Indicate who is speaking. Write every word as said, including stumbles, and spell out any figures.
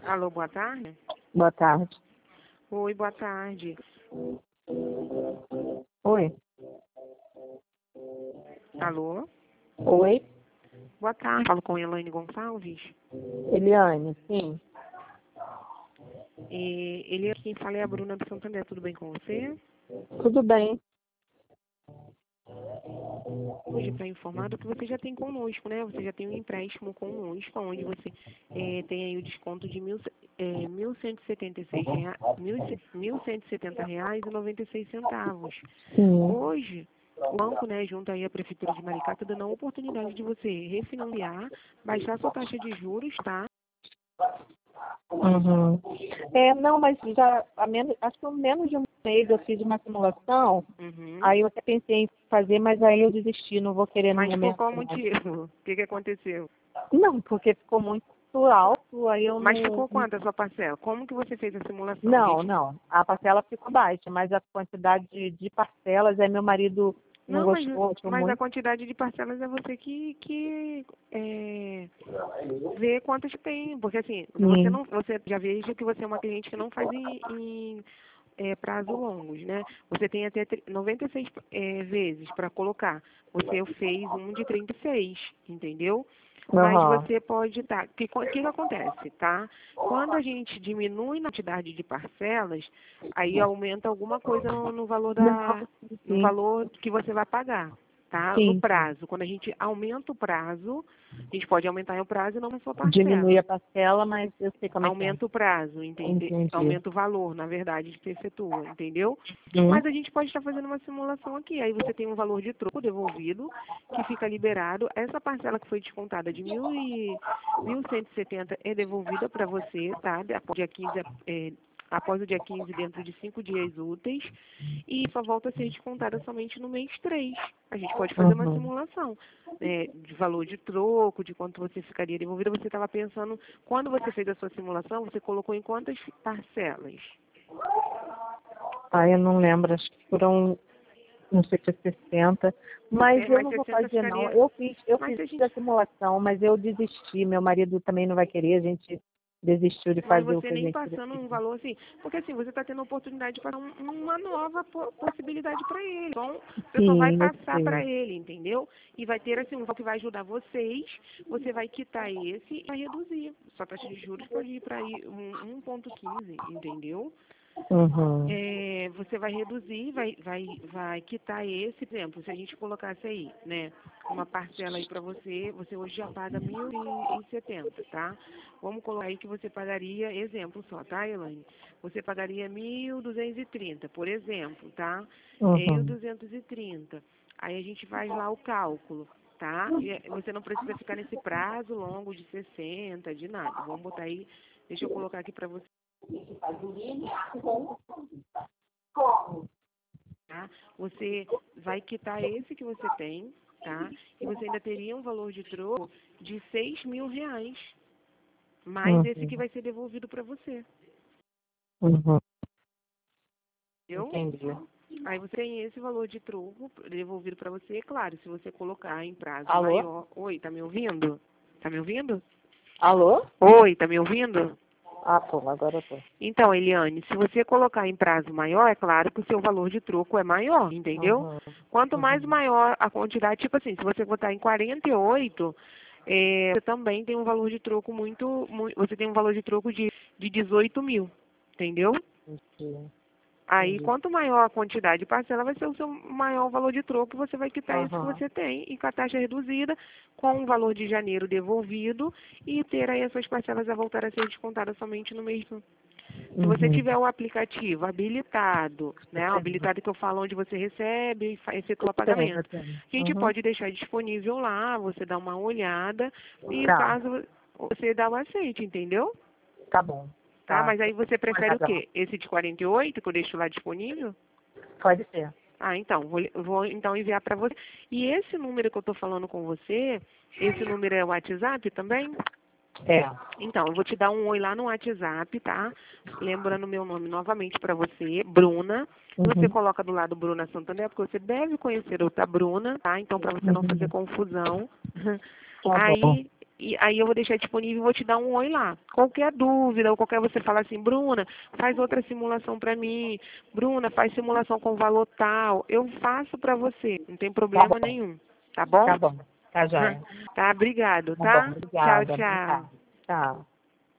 Speaker 1: Alô, boa tarde?
Speaker 2: Boa tarde.
Speaker 1: Oi, boa tarde.
Speaker 2: Oi.
Speaker 1: Alô?
Speaker 2: Oi.
Speaker 1: Boa tarde. Falo com Elaine Gonçalves.
Speaker 2: Eliane, sim.
Speaker 1: E ele é quem fala é a Bruna do Santander. Tudo bem com você?
Speaker 2: Tudo bem.
Speaker 1: Hoje está informado que você já tem conosco, né? Você já tem um empréstimo conosco, onde você eh, tem aí o desconto de mil, eh, mil cento e setenta e seis reais, mil cento e setenta reais e noventa e seis centavos.
Speaker 2: Sim.
Speaker 1: Hoje, o banco, né, junto aí à Prefeitura de Maricá, está dando a oportunidade de você refinanciar, baixar a sua taxa de juros, tá?
Speaker 2: Uhum. É, não, mas já há menos, acho que há menos de um mês eu fiz uma simulação,
Speaker 1: Uhum.
Speaker 2: aí eu até pensei em fazer, mas aí eu desisti, não vou querer no
Speaker 1: Mas por
Speaker 2: momento.
Speaker 1: qual
Speaker 2: Não.
Speaker 1: motivo? O que, que aconteceu?
Speaker 2: Não, porque ficou muito alto, aí eu
Speaker 1: Mas
Speaker 2: não...
Speaker 1: ficou quanto a sua parcela? Como que você fez a simulação?
Speaker 2: Não,
Speaker 1: Gente,
Speaker 2: não, a parcela ficou baixa, mas a quantidade de, de parcelas, aí meu marido não
Speaker 1: não, mas,
Speaker 2: gostou, achou
Speaker 1: mas a
Speaker 2: muito.
Speaker 1: quantidade de parcelas é você que, que é, vê quantas tem. Porque assim, você
Speaker 2: Sim.
Speaker 1: não, você já veja que você é uma cliente que não faz em, em é, prazo longos, né? Você tem até tri- noventa e seis é, vezes para colocar. Você fez um de trinta e seis, entendeu? Mas
Speaker 2: Aham.
Speaker 1: você pode estar. O que, que que acontece, tá? Quando a gente diminui na quantidade de parcelas, aí aumenta alguma coisa no, no valor da,
Speaker 2: Não,
Speaker 1: no
Speaker 2: sim,
Speaker 1: valor que você vai pagar, tá? No
Speaker 2: sim, sim.
Speaker 1: prazo. Quando a gente aumenta o prazo, a gente pode aumentar o prazo e não a sua
Speaker 2: Diminui
Speaker 1: parcela.
Speaker 2: a parcela, mas eu sei como é que é.
Speaker 1: Aumenta o prazo, entende?
Speaker 2: Entendi.
Speaker 1: Aumenta o valor, na verdade, de que efetua, entendeu?
Speaker 2: Uhum.
Speaker 1: Mas a gente pode estar fazendo uma simulação aqui. Aí você tem um valor de troco devolvido, que fica liberado. Essa parcela que foi descontada de mil e, mil cento e setenta é devolvida para você, tá? Após o dia quinze, é, após o dia quinze, dentro de cinco dias úteis. E só volta a ser descontada somente no mês três. A gente pode fazer uma
Speaker 2: Uhum.
Speaker 1: simulação, né, de valor de troco, de quanto você ficaria devolvida. Você estava pensando, quando você fez a sua simulação, você colocou em quantas parcelas?
Speaker 2: Ah, eu não lembro, acho que foram, não sei se é sessenta, mas
Speaker 1: Você,
Speaker 2: eu
Speaker 1: mas
Speaker 2: não vou
Speaker 1: sessenta
Speaker 2: fazer não.
Speaker 1: ficaria.
Speaker 2: Eu fiz, eu
Speaker 1: Mas
Speaker 2: fiz
Speaker 1: se a gente.
Speaker 2: a simulação, mas eu desisti. Meu marido também não vai querer, a gente desistiu de
Speaker 1: Mas
Speaker 2: fazer o
Speaker 1: você
Speaker 2: que a
Speaker 1: nem
Speaker 2: gente
Speaker 1: passando um
Speaker 2: precisa.
Speaker 1: valor assim. Porque assim, você está tendo a oportunidade de passar um- uma nova po- possibilidade para ele. Então, você só vai
Speaker 2: Sim, eu
Speaker 1: passar para
Speaker 2: sei.
Speaker 1: ele, entendeu? E vai ter assim um valor que vai ajudar vocês. Você vai quitar esse e vai reduzir. Sua taxa de juros pode ir para um, um ponto quinze, entendeu?
Speaker 2: Uhum.
Speaker 1: É, você vai reduzir, vai, vai, vai quitar esse, por exemplo, se a gente colocasse aí, né, uma parcela aí para você, você hoje já paga mil e setenta, tá? Vamos colocar aí que você pagaria, exemplo só, tá, Elaine? Você pagaria mil duzentos e trinta, por exemplo, tá? Mil
Speaker 2: Uhum.
Speaker 1: duzentos e trinta. Aí a gente faz lá o cálculo, tá? E você não precisa ficar nesse prazo longo de sessenta, de nada. Vamos botar aí, deixa eu colocar aqui para você. Tá? Você vai quitar esse que você tem, tá? E você ainda teria um valor de troco de seis mil reais, mais esse que
Speaker 2: Uhum.
Speaker 1: vai ser devolvido para você,
Speaker 2: Uhum.
Speaker 1: entendeu?
Speaker 2: Entendi.
Speaker 1: Aí você tem esse valor de troco devolvido para você, claro, se você colocar em prazo
Speaker 2: Alô?
Speaker 1: maior. Oi, tá me ouvindo? Tá me ouvindo?
Speaker 2: Alô?
Speaker 1: Oi, tá me ouvindo?
Speaker 2: Ah, pô, agora eu tô.
Speaker 1: Então, Eliane, se você colocar em prazo maior, é claro que o seu valor de troco é maior, entendeu?
Speaker 2: Uhum.
Speaker 1: Quanto mais
Speaker 2: Uhum.
Speaker 1: maior a quantidade, tipo assim, se você botar em quarenta e oito, é, você também tem um valor de troco muito, mui- você tem um valor de troco de, de dezoito mil, entendeu?
Speaker 2: Entendi.
Speaker 1: Aí,
Speaker 2: Entendi.
Speaker 1: quanto maior a quantidade de parcela, vai ser o seu maior valor de troco, você vai quitar isso que
Speaker 2: Aham.
Speaker 1: você tem, e com a taxa reduzida, com o valor de janeiro devolvido, e ter aí as suas parcelas a voltar a ser descontadas somente no mês. Se você
Speaker 2: Uhum.
Speaker 1: tiver o aplicativo habilitado, né, o habilitado que eu falo onde você recebe e fa- efetua
Speaker 2: Tenho, eu
Speaker 1: pagamento,
Speaker 2: tenho.
Speaker 1: a gente
Speaker 2: Uhum.
Speaker 1: pode deixar disponível lá, você dá uma olhada e
Speaker 2: Tá,
Speaker 1: caso você dá o aceite, entendeu?
Speaker 2: tá bom.
Speaker 1: Tá?
Speaker 2: Tá.
Speaker 1: Mas aí você prefere o
Speaker 2: Obrigadão.
Speaker 1: quê? Esse de quarenta e oito que eu deixo lá disponível?
Speaker 2: Pode ser.
Speaker 1: Ah, então, vou, vou então enviar para você. E esse número que eu estou falando com você, esse número é o WhatsApp também?
Speaker 2: É.
Speaker 1: Então, eu vou te dar um oi lá no WhatsApp, tá? Lembrando meu nome novamente para você, Bruna. Você
Speaker 2: Uhum.
Speaker 1: coloca do lado Bruna Santander, porque você deve conhecer outra Bruna, tá? Então, para você não fazer
Speaker 2: Uhum.
Speaker 1: confusão.
Speaker 2: Tá bom.
Speaker 1: Aí, e aí eu vou deixar disponível e vou te dar um oi lá. Qualquer dúvida ou qualquer você falar assim, Bruna, faz outra simulação para mim, Bruna, faz simulação com valor tal, eu faço para você, não tem
Speaker 2: Tá
Speaker 1: problema
Speaker 2: bom,
Speaker 1: nenhum, tá bom?
Speaker 2: tá bom. Tá joia.
Speaker 1: Tá, obrigado,
Speaker 2: Tá bom,
Speaker 1: tá? Tchau,
Speaker 2: obrigada. Boa
Speaker 1: tchau.
Speaker 2: tarde. Tchau.